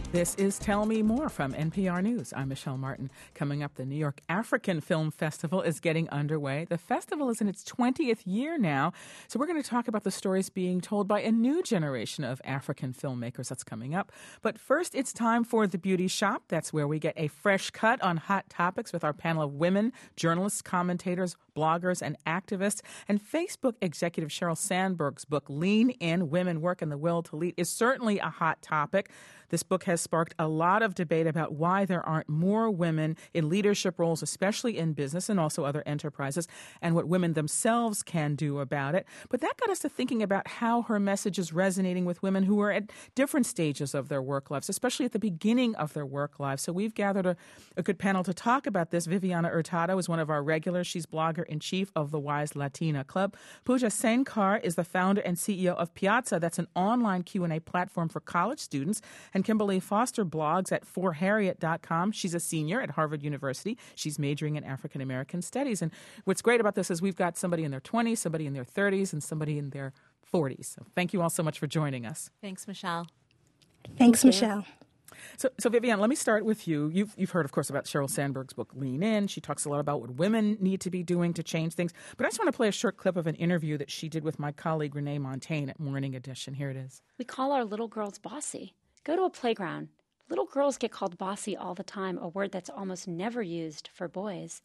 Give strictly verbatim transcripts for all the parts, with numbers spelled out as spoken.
This is Tell Me More from N P R News. I'm Michelle Martin. Coming up, the New York African Film Festival is getting underway. The festival is in its twentieth year now, so we're going to talk about the stories being told by a new generation of African filmmakers. That's coming up. But first, it's time for The Beauty Shop. That's where we get a fresh cut on hot topics with our panel of women, journalists, commentators, bloggers, and activists. And Facebook executive Sheryl Sandberg's book, Lean In, Women, Work, and the Will to Lead, is certainly a hot topic. This book has sparked a lot of debate about why there aren't more women in leadership roles, especially in business and also other enterprises, and what women themselves can do about it. But that got us to thinking about how her message is resonating with women who are at different stages of their work lives, especially at the beginning of their work lives. So we've gathered a, a good panel to talk about this. Viviana Hurtado is one of our regulars. She's blogger-in-chief of the Wise Latina Club. Pooja Sankar is the founder and C E O of Piazza. That's an online Q and A platform for college students. And Kimberly Foster blogs at for harriet dot com. She's a senior at Harvard University. She's majoring in African American studies. And what's great about this is we've got somebody in their twenties, somebody in their thirties, and somebody in their forties. So thank you all so much for joining us. Thanks, Michelle. Thanks, Thank Michelle. So, so Vivian, let me start with you. You've, you've heard, of course, about Sheryl Sandberg's book, Lean In. She talks a lot about what women need to be doing to change things. But I just want to play a short clip of an interview that she did with my colleague, Renee Montagne, at Morning Edition. Here it is. We call our little girls bossy. Go to a playground. Little girls get called bossy all the time, a word that's almost never used for boys.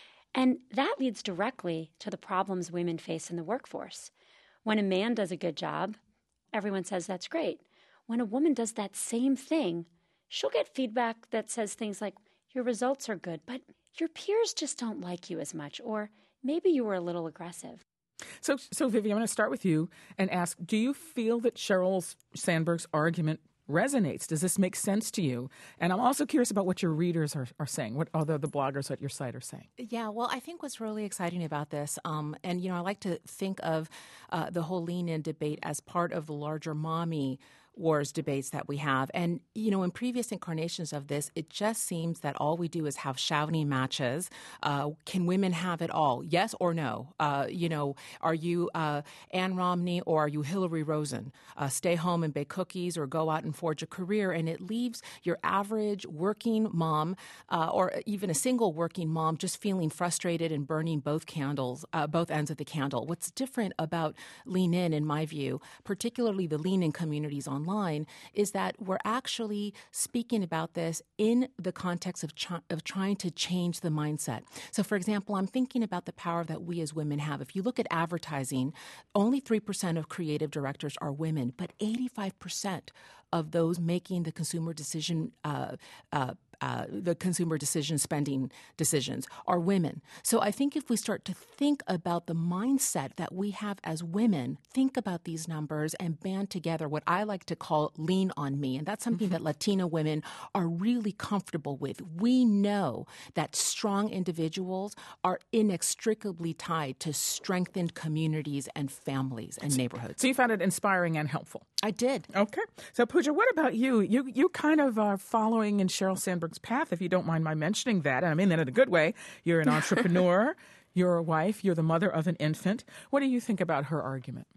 And that leads directly to the problems women face in the workforce. When a man does a good job, everyone says that's great. When a woman does that same thing, she'll get feedback that says things like, your results are good, but your peers just don't like you as much, or maybe you were a little aggressive. So, so Vivian, I'm going to start with you and ask, do you feel that Sheryl Sandberg's argument resonates? Does this make sense to you? And I'm also curious about what your readers are, are saying, what other the bloggers at your site are saying. Yeah, well, I think what's really exciting about this, um, and, you know, I like to think of uh, the whole Lean In debate as part of the larger mommy wars debates that we have. And, you know, in previous incarnations of this, it just seems that all we do is have shouting matches. Uh, can women have it all? Yes or no? Uh, you know, are you uh, Ann Romney or are you Hillary Rosen? Uh, stay home and bake cookies or go out and forge a career. And it leaves your average working mom uh, or even a single working mom just feeling frustrated and burning both candles, uh, both ends of the candle. What's different about Lean In, in my view, particularly the Lean In communities online, Line is that we're actually speaking about this in the context of, ch- of trying to change the mindset. So, for example, I'm thinking about the power that we as women have. If you look at advertising, only three percent of creative directors are women, but eighty-five percent of those making the consumer decision uh, uh, Uh, the consumer decision spending decisions are women. So I think if we start to think about the mindset that we have as women, think about these numbers and band together what I like to call lean on me. And that's something mm-hmm. that Latina women are really comfortable with. We know that strong individuals are inextricably tied to strengthened communities and families and neighborhoods. So you found it inspiring and helpful. I did. Okay. So Pooja, what about you? You you kind of are following in Sheryl Sandberg's path, if you don't mind my mentioning that. And I mean that in a good way. You're an entrepreneur. You're a wife. You're the mother of an infant. What do you think about her argument?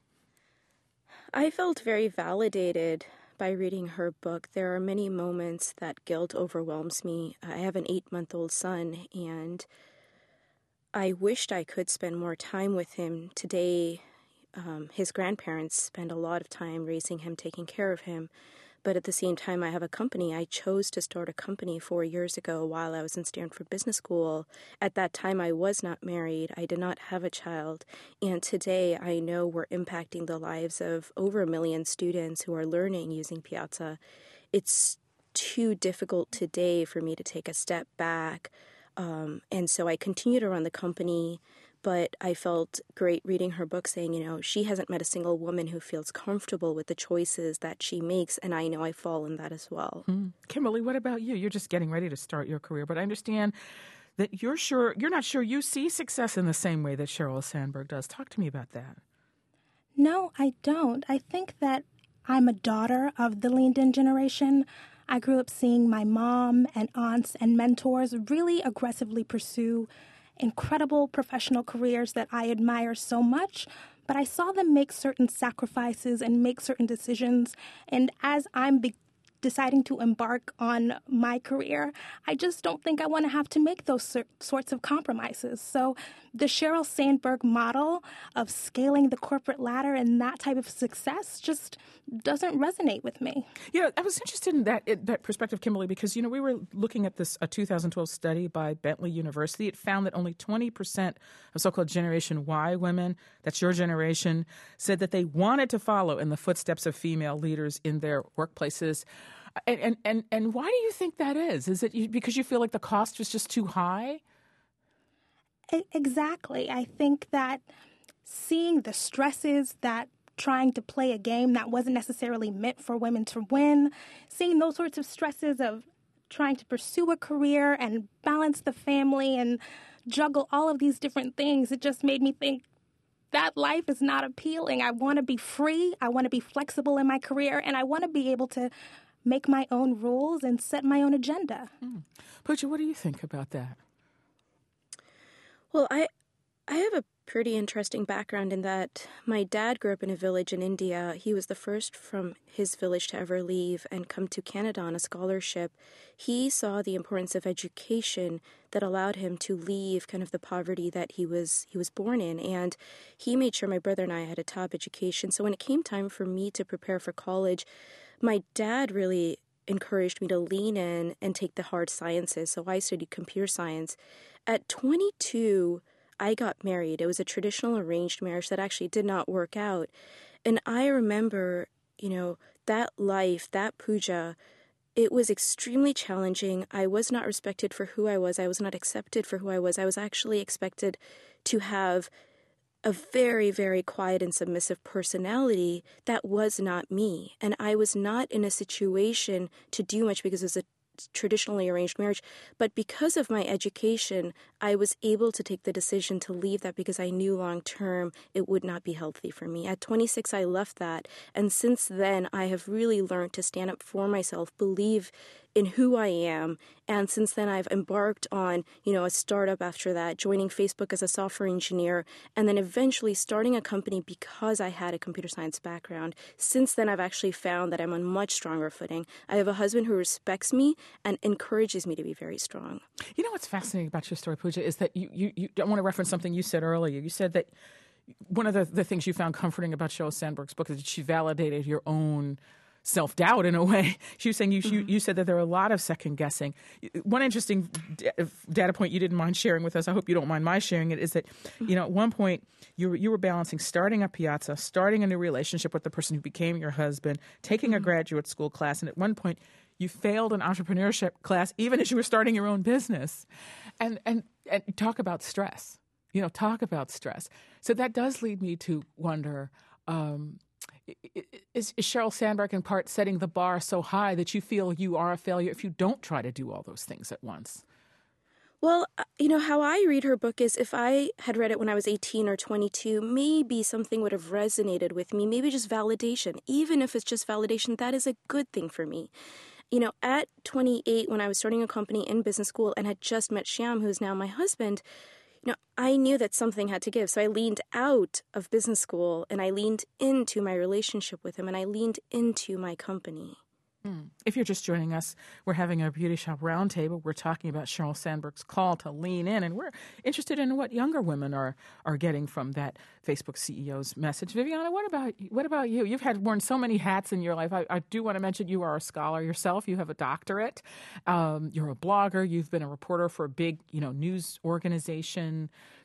I felt very validated by reading her book. There are many moments that guilt overwhelms me. I have an eight-month-old son, and I wished I could spend more time with him. Today, um, his grandparents spend a lot of time raising him, taking care of him. But at the same time, I have a company. I chose to start a company four years ago while I was in Stanford Business School. At that time, I was not married. I did not have a child. And today, I know we're impacting the lives of over a million students who are learning using Piazza. It's too difficult today for me to take a step back. Um, and so I continue to run the company. But I felt great reading her book saying, you know, she hasn't met a single woman who feels comfortable with the choices that she makes, and I know I fall in that as well. Mm. Kimberly, what about you? You're just getting ready to start your career, but I understand that you're sure you're not sure you see success in the same way that Sheryl Sandberg does. Talk to me about that. No, I don't. I think that I'm a daughter of the leaned in generation. I grew up seeing my mom and aunts and mentors really aggressively pursue incredible professional careers that I admire so much, but I saw them make certain sacrifices and make certain decisions. And as I'm be- deciding to embark on my career, I just don't think I want to have to make those sor- sorts of compromises. So the Sheryl Sandberg model of scaling the corporate ladder and that type of success just doesn't resonate with me. You know, I was interested in that in that perspective, Kimberly, because, you know, we were looking at this a two thousand twelve study by Bentley University. It found that only twenty percent of so-called Generation Y women, that's your generation, said that they wanted to follow in the footsteps of female leaders in their workplaces. And and and, and why do you think that is? Is it you, because you feel like the cost was just too high? Exactly. I think that seeing the stresses that trying to play a game that wasn't necessarily meant for women to win, seeing those sorts of stresses of trying to pursue a career and balance the family and juggle all of these different things, it just made me think that life is not appealing. I want to be free. I want to be flexible in my career, and I want to be able to make my own rules and set my own agenda. Mm. Pooja, what do you think about that? Well, I I have a pretty interesting background in that my dad grew up in a village in India. He was the first from his village to ever leave and come to Canada on a scholarship. He saw the importance of education that allowed him to leave kind of the poverty that he was he was born in, and he made sure my brother and I had a top education. So when it came time for me to prepare for college, my dad really encouraged me to lean in and take the hard sciences. So I studied computer science. At twenty-two, I got married. It was a traditional arranged marriage that actually did not work out. And I remember, you know, that life, that Pooja, it was extremely challenging. I was not respected for who I was. I was not accepted for who I was. I was actually expected to have a very, very quiet and submissive personality that was not me. And I was not in a situation to do much because it was a traditionally arranged marriage, but because of my education, I was able to take the decision to leave that because I knew long term it would not be healthy for me. At twenty-six, I left that, and since then, I have really learned to stand up for myself, believe in who I am, and since then, I've embarked on, you know, a startup after that, joining Facebook as a software engineer, and then eventually starting a company because I had a computer science background. Since then, I've actually found that I'm on much stronger footing. I have a husband who respects me and encourages me to be very strong. You know what's fascinating about your story, Pooja, is that you, you, you I want to reference something you said earlier. You said that one of the, the things you found comforting about Sheryl Sandberg's book is that she validated your own self-doubt in a way. She was saying you, mm-hmm. you you said that there are a lot of second-guessing. One interesting d- data point you didn't mind sharing with us, I hope you don't mind my sharing it, is that, you know, at one point you were, you were balancing starting a Piazza, starting a new relationship with the person who became your husband, taking mm-hmm. a graduate school class, and at one point you failed an entrepreneurship class even as you were starting your own business. And and and talk about stress. You know, talk about stress. So that does lead me to wonder, um, Is, is Sheryl Sandberg in part setting the bar so high that you feel you are a failure if you don't try to do all those things at once? Well, you know, how I read her book is if I had read it when I was eighteen or twenty-two, maybe something would have resonated with me, maybe just validation. Even if it's just validation, that is a good thing for me. You know, at twenty-eight, when I was starting a company in business school and had just met Shyam, who's now my husband, you know, I knew that something had to give. So I leaned out of business school and I leaned into my relationship with him and I leaned into my company. Mm. If you're just joining us, we're having a Beauty Shop Roundtable. We're talking about Sheryl Sandberg's call to lean in, and we're interested in what younger women are are getting from that Facebook C E O's message. Viviana, what about what about you? You've had worn so many hats in your life. I, I do want to mention you are a scholar yourself. You have a doctorate. Um, you're a blogger. You've been a reporter for a big, you know, news organization.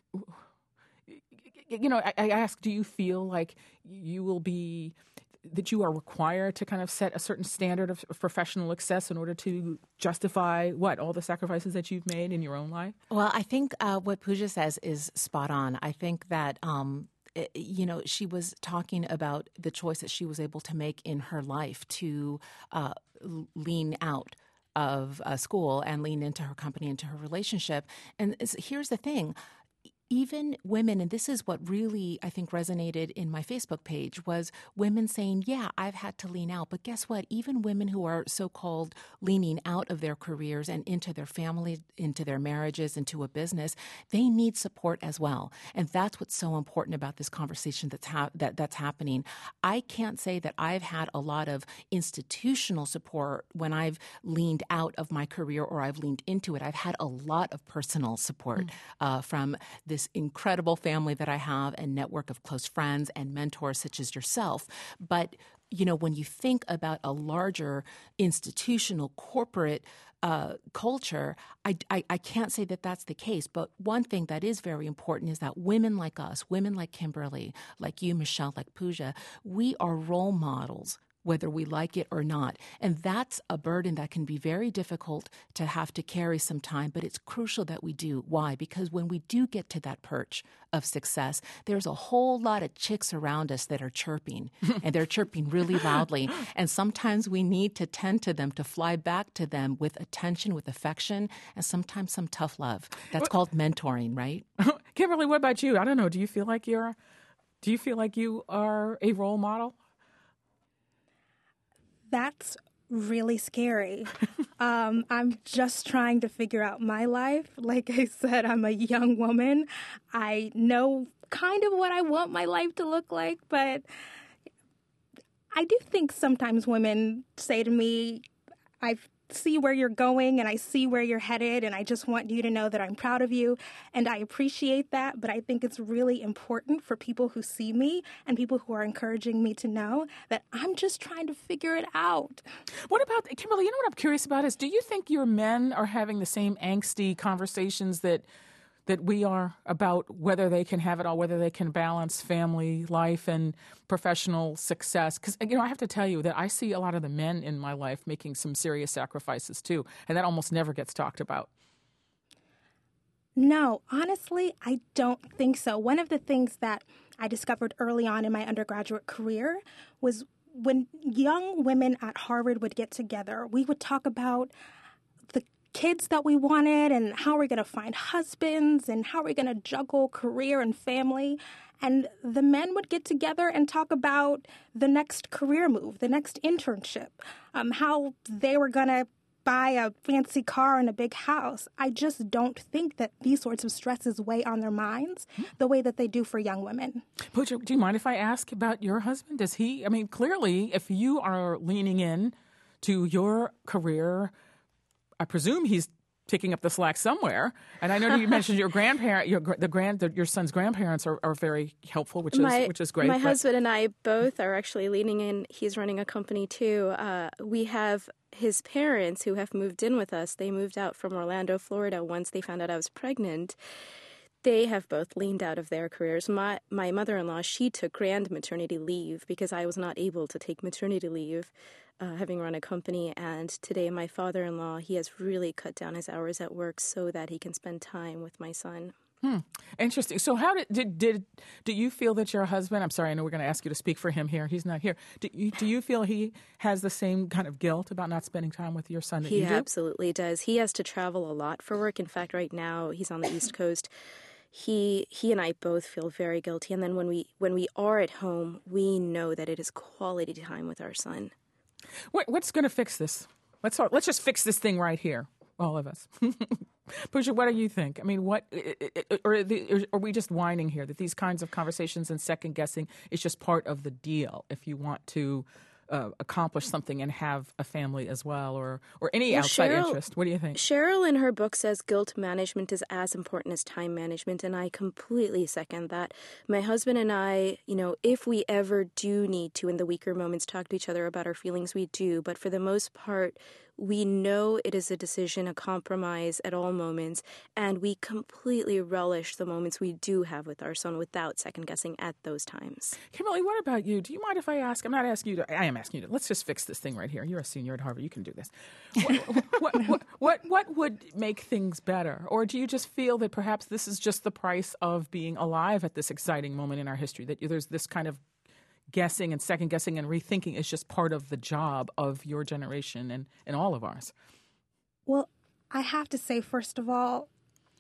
You know, I, I ask, do you feel like you will be that you are required to kind of set a certain standard of, of professional success in order to justify what all the sacrifices that you've made in your own life? Well, I think uh, what Pooja says is spot on. I think that um, it, you know, she was talking about the choice that she was able to make in her life to uh, lean out of uh, school and lean into her company, into her relationship. And here's the thing. even women, and this is what really, I think, resonated in my Facebook page, was women saying, yeah, I've had to lean out. But guess what? Even women who are so-called leaning out of their careers and into their family, into their marriages, into a business, they need support as well. And that's what's so important about this conversation that's, ha- that, that's happening. I can't say that I've had a lot of institutional support when I've leaned out of my career or I've leaned into it. I've had a lot of personal support mm. uh, from the this incredible family that I have and network of close friends and mentors such as yourself. But, you know, when you think about a larger institutional corporate uh, culture, I, I, I can't say that that's the case. But one thing that is very important is that women like us, women like Kimberly, like you, Michelle, like Pooja, we are role models, whether we like it or not. And that's a burden that can be very difficult to have to carry some time, but it's crucial that we do. Why? Because when we do get to that perch of success, there's a whole lot of chicks around us that are chirping, and they're chirping really loudly. And sometimes we need to tend to them, to fly back to them with attention, with affection, and sometimes some tough love. That's called mentoring, right? Kimberly, what about you? I don't know. Do you feel like you're, do you feel like you are a role model? That's really scary. um, I'm just trying to figure out my life. Like I said, I'm a young woman. I know kind of what I want my life to look like, but I do think sometimes women say to me, I've see where you're going and I see where you're headed, and I just want you to know that I'm proud of you, and I appreciate that. But I think it's really important for people who see me and people who are encouraging me to know that I'm just trying to figure it out. What about, Kimberly, you know what I'm curious about is, do you think your men are having the same angsty conversations that that we are about whether they can have it all, whether they can balance family life and professional success? Because, you know, I have to tell you that I see a lot of the men in my life making some serious sacrifices too, and that almost never gets talked about. No, honestly, I don't think so. One of the things that I discovered early on in my undergraduate career was when young women at Harvard would get together, we would talk about the kids that we wanted and how we're going to find husbands and how we're going to juggle career and family. And the men would get together and talk about the next career move, the next internship, um, how they were going to buy a fancy car and a big house. I just don't think that these sorts of stresses weigh on their minds the way that they do for young women. Pooja, do you mind if I ask about your husband? Does he, I mean, clearly, if you are leaning in to your career, I presume he's picking up the slack somewhere. And I know you mentioned your grandparent, your the grand, the, your son's grandparents are, are very helpful, which is my, which is great. My but... husband and I both are actually leaning in. He's running a company too. Uh, we have his parents who have moved in with us. They moved out from Orlando, Florida once they found out I was pregnant. They have both leaned out of their careers. My my mother-in-law, she took grand maternity leave because I was not able to take maternity leave, uh, having run a company. And today my father-in-law, he has really cut down his hours at work so that he can spend time with my son. Hmm. Interesting. So how did, did, did, do you feel that your husband, I'm sorry, I know we're going to ask you to speak for him here. He's not here. Do you, do you feel he has the same kind of guilt about not spending time with your son that he you do? He absolutely does. He has to travel a lot for work. In fact, right now he's on the East Coast. He he and I both feel very guilty. And then when we when we are at home, we know that it is quality time with our son. What, what's going to fix this? Let's let's just fix this thing right here, all of us. Pooja, what do you think? I mean, what or are we just whining here that these kinds of conversations and second guessing is just part of the deal if you want to uh, accomplish something and have a family as well, or or any well, outside Cheryl, interest? What do you think? Cheryl in her book says guilt management is as important as time management, and I completely second that. My husband and I, you know, if we ever do need to in the weaker moments talk to each other about our feelings, we do, but for the most part, we know it is a decision, a compromise at all moments, and we completely relish the moments we do have with our son without second-guessing at those times. Kimberly, what about you? Do you mind if I ask? I'm not asking you to. I am asking you to. Let's just fix this thing right here. You're a senior at Harvard. You can do this. What, what, what, what, what would make things better? Or do you just feel that perhaps this is just the price of being alive at this exciting moment in our history, that there's this kind of guessing and second guessing and rethinking is just part of the job of your generation and, and all of ours? Well, I have to say, first of all,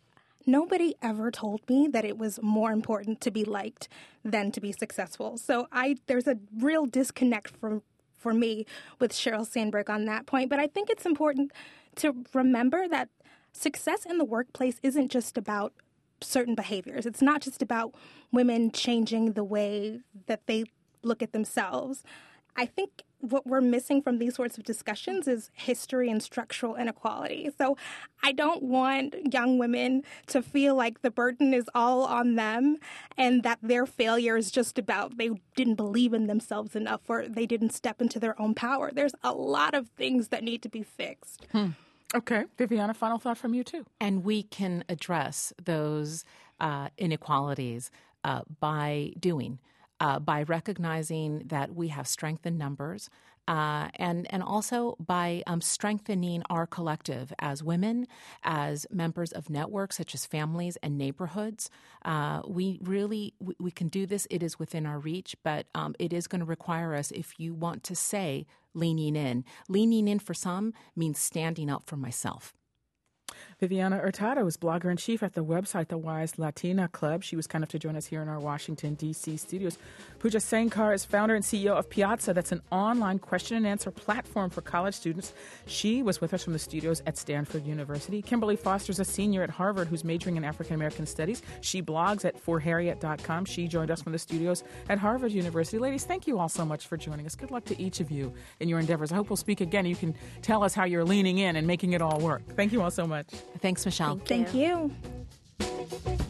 nobody ever told me that it was more important to be liked than to be successful. So I there's a real disconnect from for me with Sheryl Sandberg on that point. But I think it's important to remember that success in the workplace isn't just about certain behaviors. It's not just about women changing the way that they look at themselves. I think what we're missing from these sorts of discussions is history and structural inequality. So I don't want young women to feel like the burden is all on them and that their failure is just about they didn't believe in themselves enough or they didn't step into their own power. There's a lot of things that need to be fixed. Hmm. Okay. Viviana, final thought from you, too. And we can address those uh, inequalities uh, by doing. Uh, by recognizing that we have strength in numbers, uh, and and also by um, strengthening our collective as women, as members of networks such as families and neighborhoods. Uh, we really we, we can do this. It is within our reach, but um, it is going to require us, if you want to say leaning in. Leaning in for some means standing up for myself. Viviana Hurtado is blogger-in-chief at the website The Wise Latina Club. She was kind enough to join us here in our Washington, D C studios. Pooja Sankar is founder and C E O of Piazza. That's an online question-and-answer platform for college students. She was with us from the studios at Stanford University. Kimberly Foster is a senior at Harvard who's majoring in African-American studies. She blogs at for harriet dot com. She joined us from the studios at Harvard University. Ladies, thank you all so much for joining us. Good luck to each of you in your endeavors. I hope we'll speak again. You can tell us how you're leaning in and making it all work. Thank you all so much. Thanks, Michelle. Thank you. Thank you.